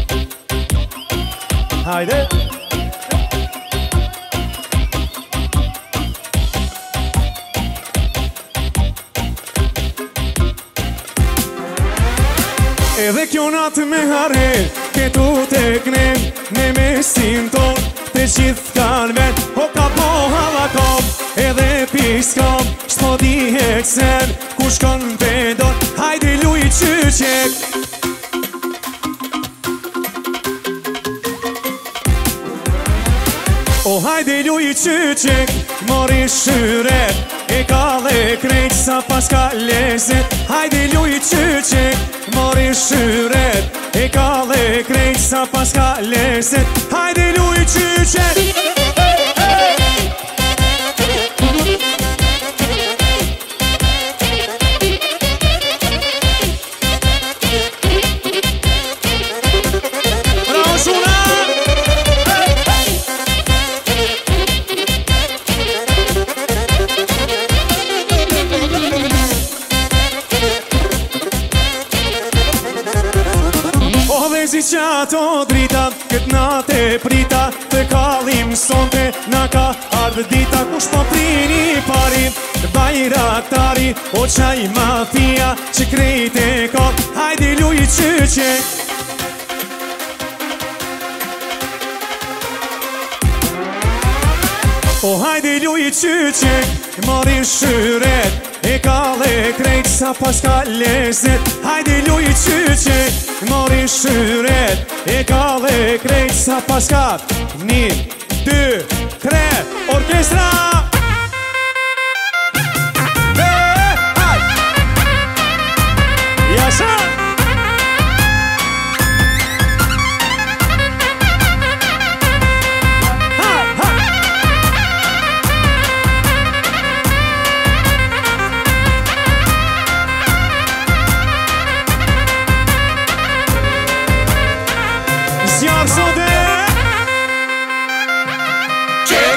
Hajde. Edhe kjo natë me hare, këtu të knem, në mesin ton, të gjithë kanë ven, o ka po hava kom, edhe pis kom, shpo dihet sen, ku shkon pëndon, hajde luj qyqek. O hajde luj qyqek, mori shyret, e ka dhe krejt sa pas ka lezet. Hajde luj qyqek, mori shyret, e ka dhe krejt sa pas ka lezet. Hajde luj qyqek. Si që ato drita, këtë natë e prita, të kalim sonte, na ka ardhë dita. Kush po prini pari, bajraktari, o qaj mafia, që krejt e ka, hajde luj qyqek. O hajde luj qyqek, mori shyret, e ka dhe krejt sa pas ka lezet. Hajde luj qyqek, mori shyret, e ka dhe krejt sa pas ka. 1, 2, 3, orkestra! Jasha! Zjarë sote Qek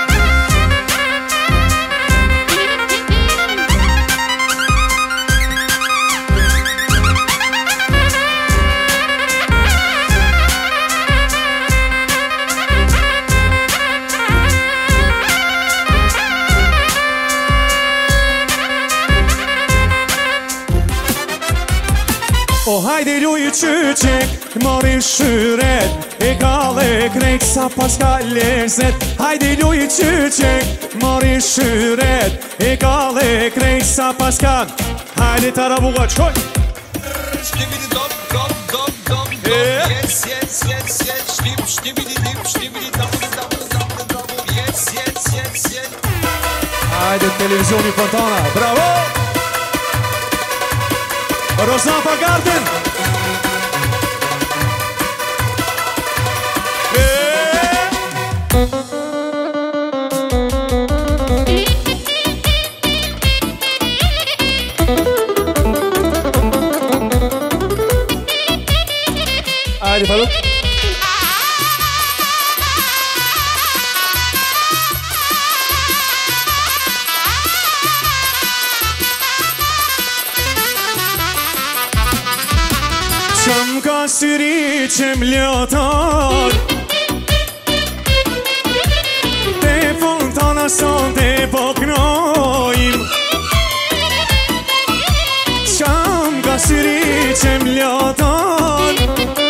O hajde luj qyqek, mori shyret, e ka dhe krejt sa pas ka lezet. Hajde luj qyqek, mori shyret, e ka dhe krejt sa pas ka. Hajde tarabuga qoj. Shtibidi dom, dom, dom, dom, dom, yes, yes, yes, yes, shtibidi dim, shtibidi double, double, double, double, yes, yes, yes, yes. Hajde televizioni Fontana, bravo! Rosafa Garden. Hajde fallo. Qam ka syri që m'ljoton, te Fontana son te poknojm. Qam ka syri që m'ljoton,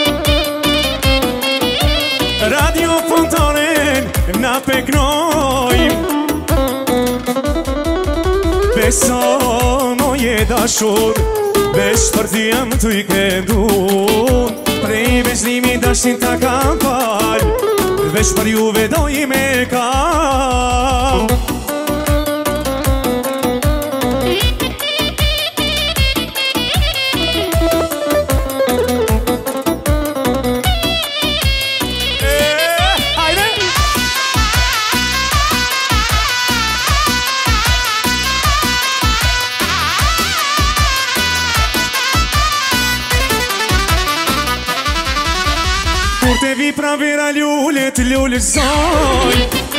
Radio Fontanen na peknojm. Beso moje dashur, veç për ti jam të i kedun, prej veçlimi dashin ta kam fal, veç për juve doj me kam. Kur te vi pra vera lullet, lullëzoj,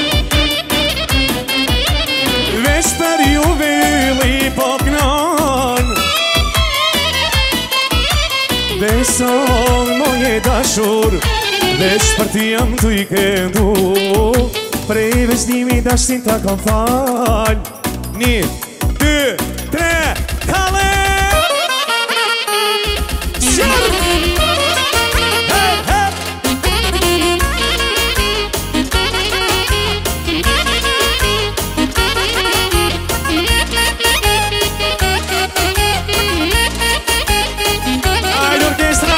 veç për juve yli po knon. Beson moje dash dashur Veç për ti jam të i këndu Prej veçnimi dashtin ta kam fal 1, 2, 3, kale Shur Hep, hep Ajde orkestra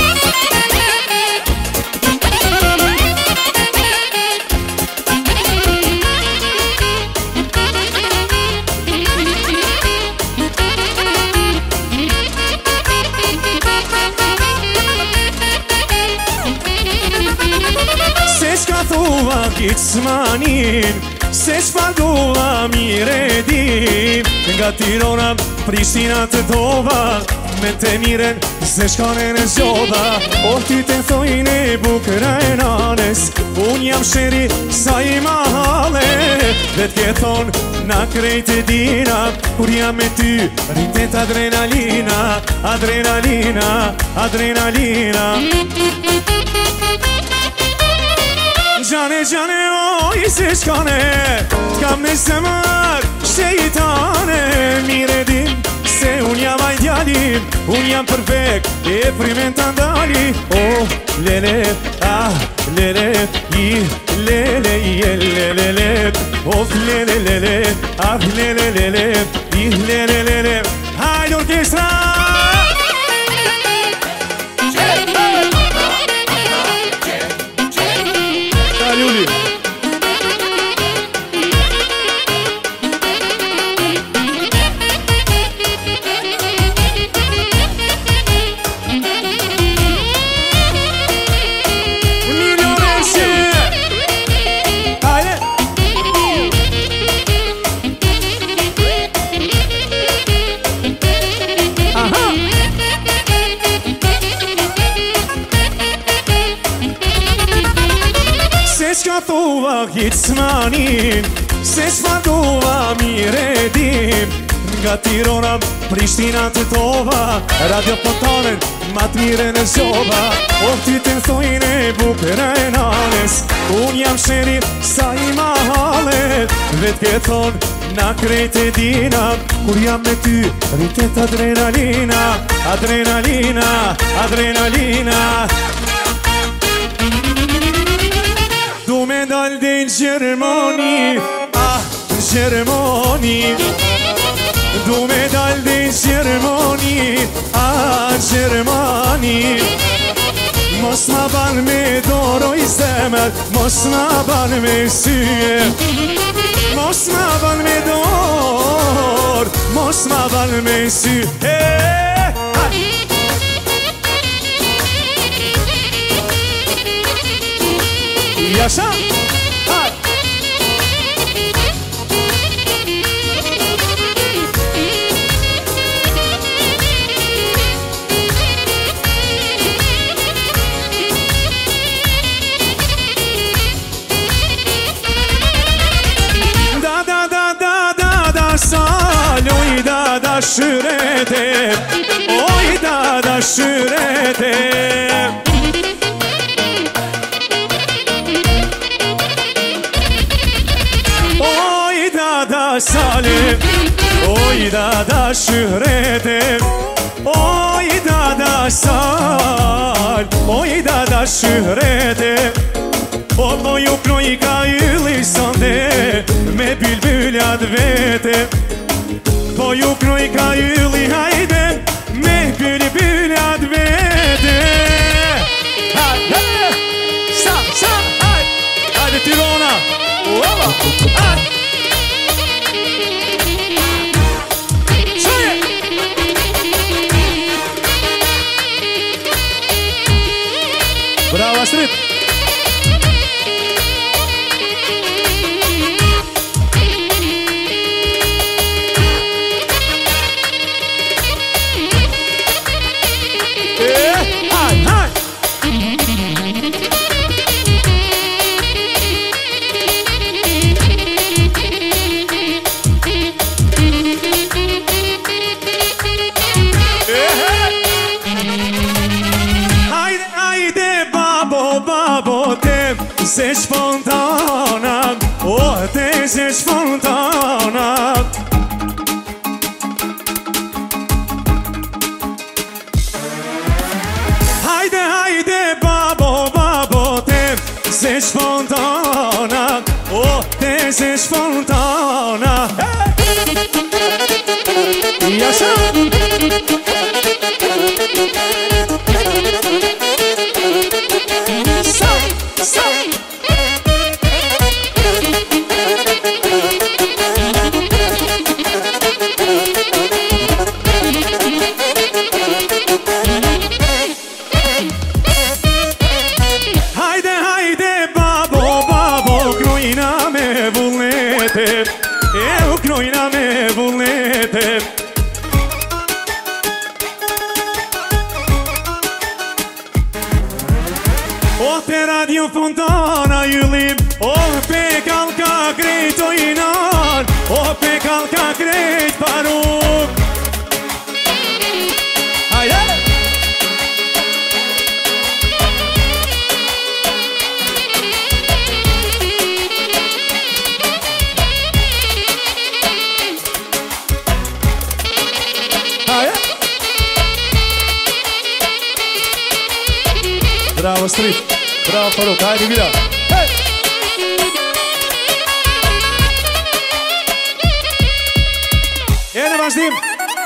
Gitsmanin Se shpagova mire dim Nga Tirana, Prishtina të dova Me të miren se shkane në zjoda O ty të thojnë e bukëra e nanes Unë jam sheri sa i mahale Dhe t'ke thonë na krejt e dina Kur jam me ty rritet adrenalina Adrenalina, adrenalina Gjane, gjane, oj, se shkane T'kam në zemër, shejtane Mire din, se unë jam ajtjalim Unë jam perfekt, e primen të ndali Oh, lele, ah, lele I, lele, i, lele Of, lele, lele, ah, lele, lele I, lele, lele Hajde orkestra Juli. Shka thova Gitsmanin Se shpagova mire dim Nga Tirana, Prishtina të tova Radio Fontanen, ma t'mire në zjoba O ty të thojnë e bukëra e nanes Unë jam sheri sa i mahalet Vet ke thonë na krejt e dina Kur jam me ty rritet adrenalina Adrenalina, adrenalina Du me dal dhe në Gjermani Ah, në Gjermani Du me dal dhe në Gjermani Ah, Gjermani Mos ma ban me doroj zemër Mos ma ban me syje Mos ma ban me dor Mos ma ban me syje Yaşa! Hay! Da da da da da da sal oy da da şürete Oy da da şürete Salim Oy da şöhrete Oy da sal Oy da şöhrete O boju kroj ka yli sonde Me bülbül ad vete Boju kroj ka yli hajde Me bülbül ad vete Hajde Sa Hajde Tirana Ova Hajde Bravo Astrid! babo te zesh fontana O te zesh fontana Hayde hayde babo babo te zesh fontana O te zesh fontana Yaşa Hayde hayde babo babo Krojna me vullnete Eu krojna me vullnete O te radio fontana yullim O pe kalka krejt ojnar O pe kalka krejt paruk Hajde! Hajde! Bravo Street, bravo Faruk, hajde vida. Hey! E në vazhdim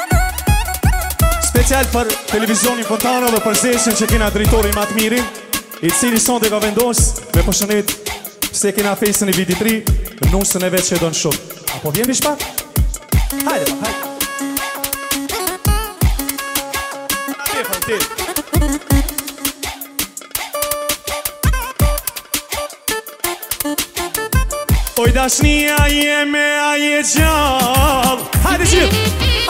special për televizionin Fontana dhe për zeshin që kena drejtori ma të mirin I cili son dhe ka vendos me përshënet se kena fejsën I viti 3 nusën e vetë që e do në shumë. Apo vjen vish pak? Hajde pa, hajde. Atje, atje. Oj dashnia jeme a je gjall Hajde gjithë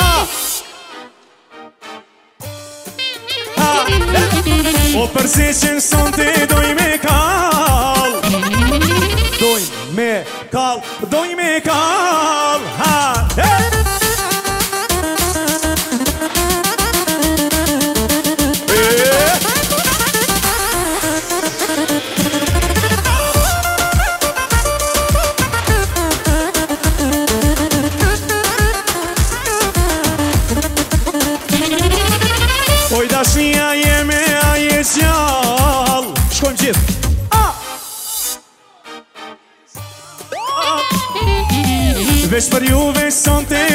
O përseqen son te doj me kall Doj me kall Doj me kall Oj dashnia jeme a je gjall Shkojmë gjithë Vesh për juve son te